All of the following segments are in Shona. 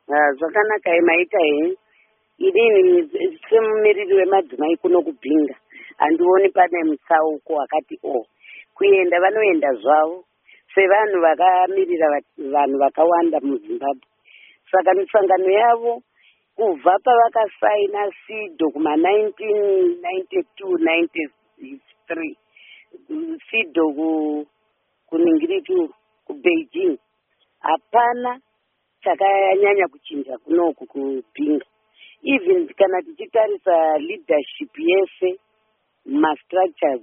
Zvakanaka maita he. Inini semumiriri wemadzimai kuno kubhinga handioni pane mutsauko wakati kuenda vanoenda zvavo sevanhu vakamirira vanhu vakawanda muZimbabwe. Saka misangano yavo kubva pavakasaina SIDO kuma 1992 93 SIDO kuningiritu kuBeijing hapana chakanyanya kuchinja kunoku kubhinga. Even kana tichitarisa leadership yese structures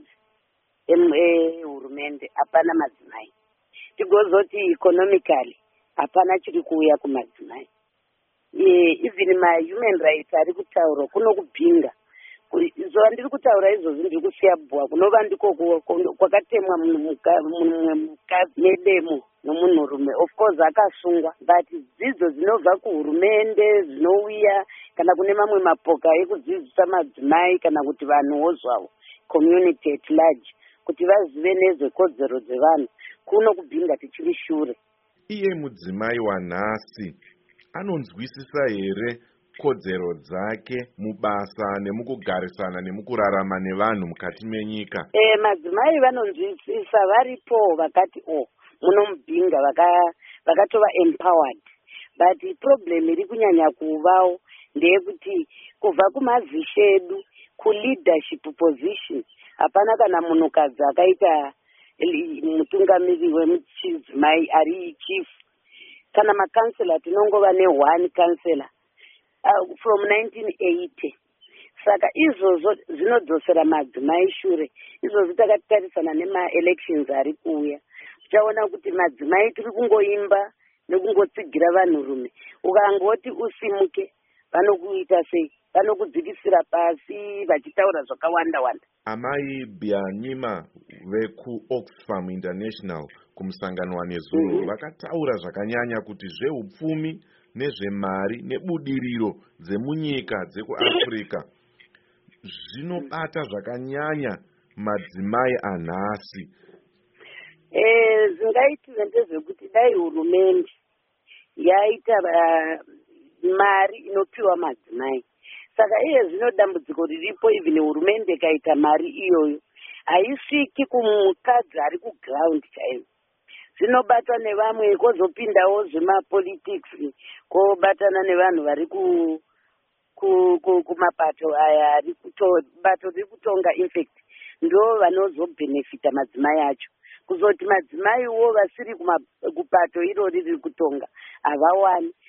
hurumende hapana madzimai. Tigozoti economically hapana chiri kuuya kumadzimai. Even human rights ari kutaurwa kuno kubhinga. Izvo ndiri kutaura izvozvi ndiri kusiya bhuwa kunova ndiko kwakatemwa mukadzi nedemo nomunhurume. Of course akasungwa, but dzidzo dzinobva kuhurumende dzinouya kana kune mamwe mapoka ekudzidzisa madzimai kana kuti vanhuwo zvavo community at large kuti vazive nezvekodzero dzevanhu kuno kubhinga tichiri shure. Iye mudzimai wanhasi anonzwisisa here kodzero dzake mubasa nemukugarisana nemukurarama nevanhu mukati menyika? Madzimai vanonzwisisa, varipo vakati muno mubhinga vakatova empowered, but problem iri kunyanya kuvawo ndeyekuti kubva kumazishe edu kuleadership position hapana kana munhukadzi akaita mutungamiri wemuchidzimai ari chief. Kana makansela tinongova ne1 kansela from 1980. Saka izvozvo zvinodzosera madzimai shure. Izvozvo takatarisana nema-elections ari kuuya, tichaona kuti madzimai tiri kungoimba nekungotsigira vanhurume. Ukangoti usimuke vanokuita sei? Vanokudzikisira pasi vachitaura zvakawanda wanda. Amai Byanyima vekuOxfam International kumusangano waNezuro vakataura zvakanyanya kuti zveupfumi nezvemari nebudiriro dzemunyika dzekuAfrica zvinobata zvakanyanya madzimai anhasi. Zvingaitira ndezvekuti dai hurumende yaita mari inopiwa madzimai. Saka zvino dambudziko riripo, even hurumende ikaita mari iyoyo haisviki kumukadzi ari kuground chaivo. Zvinobatwa nevamwe, kozopindawo zvemapolitics, kobatana nevanhu vari kumapato aya ari bato riri kutonga infact ndo vanozobhenefita madzimai acho. Kuzoti madzimaiwo vasiri kupato irori riri kutonga havawani.